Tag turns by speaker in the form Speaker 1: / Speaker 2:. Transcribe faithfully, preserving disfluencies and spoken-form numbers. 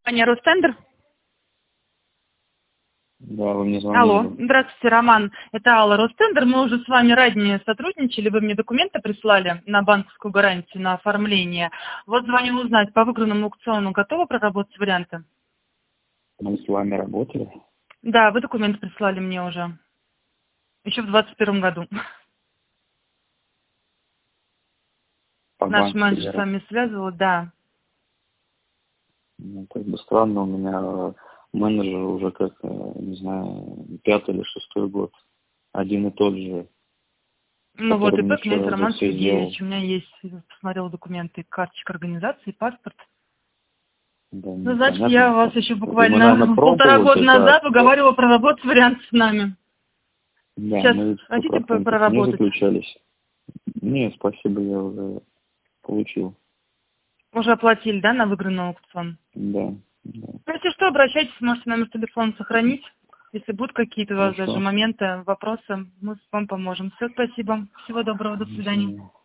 Speaker 1: Компания Ростендер.
Speaker 2: Да, вы мне звонили.
Speaker 1: Алло, здравствуйте, Роман. Это Алла, Ростендер. Мы уже с вами ранее сотрудничали, вы мне документы прислали на банковскую гарантию, на оформление. Вот звоню узнать, по выигранному аукциону готовы проработать варианты?
Speaker 2: Мы с вами работали.
Speaker 1: Да, вы документы прислали мне уже. Еще в двадцать первом году.
Speaker 2: По
Speaker 1: Наш
Speaker 2: банку,
Speaker 1: менеджер с
Speaker 2: да.
Speaker 1: вами связывал, да.
Speaker 2: Ну, как бы странно, у меня менеджер уже как, э, не знаю, пятый или шестой год. Один и тот же,
Speaker 1: Ну вот,
Speaker 2: который
Speaker 1: и
Speaker 2: мне
Speaker 1: П. Князь
Speaker 2: вчера уже
Speaker 1: Роман
Speaker 2: все сделал.
Speaker 1: Сергеевич. У меня есть, посмотрел документы, карточка организации, паспорт.
Speaker 2: Да,
Speaker 1: Ну, значит, я
Speaker 2: непонятно.
Speaker 1: вас еще
Speaker 2: Вы, наверное,
Speaker 1: буквально полтора
Speaker 2: пробовали,
Speaker 1: года
Speaker 2: да.
Speaker 1: назад уговаривала проработать вариант с нами.
Speaker 2: Да,
Speaker 1: Сейчас
Speaker 2: мы сто
Speaker 1: хотите п-
Speaker 2: процентов не
Speaker 1: проработать?
Speaker 2: заключались. Нет, спасибо, я уже получил.
Speaker 1: Уже оплатили, да, на выигранный аукцион?
Speaker 2: Да, да.
Speaker 1: Ну, если что, обращайтесь, можете номер телефона сохранить. Если будут какие-то у вас даже
Speaker 2: Хорошо.
Speaker 1: моменты, вопросы, мы вам поможем. Все, спасибо. Всего доброго, до
Speaker 2: До
Speaker 1: свидания.
Speaker 2: свидания.